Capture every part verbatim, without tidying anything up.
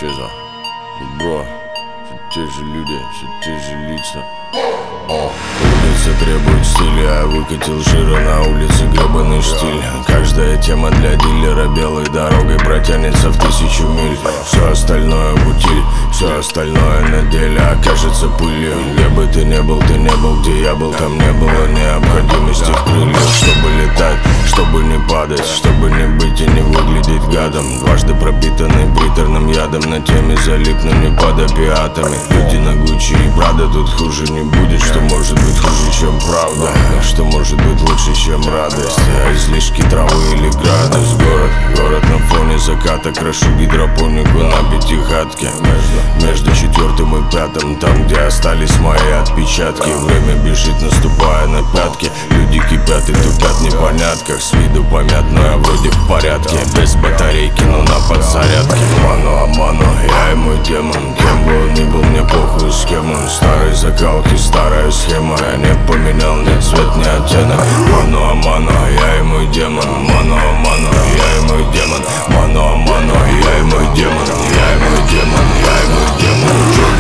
Чеза, бро, все те же люди, все те же лица. О, улица требует стиля, я выкатил жира на улице гребаный штиль. Каждая тема для дилера белой дорогой протянется в тысячу миль. Все остальное в утиль, все остальное на деле окажется пылью. Где бы ты не был, ты не был, где я был, там не было необходимости в крыльях. Чтобы летать, чтобы не падать, чтобы не быть и не выглядеть гадом. Дважды пропитанный приторным ядом, на теме залипну не под опиатами. Люди на Гуччи и Прада, тут хуже не будет. Что может быть хуже, чем правда? Что может быть лучше, чем радость? А излишки травы или градус? Город, город на фоне заката. Крошу гидропонику на пятихатке. Между четвертым и пятым, там, где остались мои отпечатки. Время бежит, наступая на пятки. Люди кипят и тупят в непонятках. С виду помят, но я вроде в порядке. Без батарейки, но на подзарядке. Мано, мано, я и мой демон. Кем бы он ни был, мне похуй с кем он. Старые закалки, старая схема. Я не поменял ни цвет, ни оттенок. Мано, мано, я и мой демон. Мано, мано, я и мой демон. Мано, мано, я и мой демон. Я и мой демон, я и мой демон.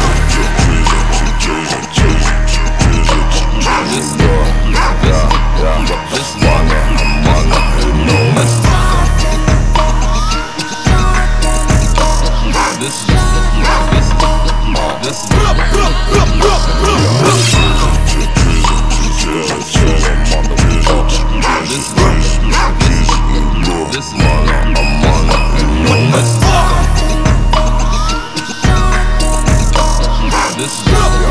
This is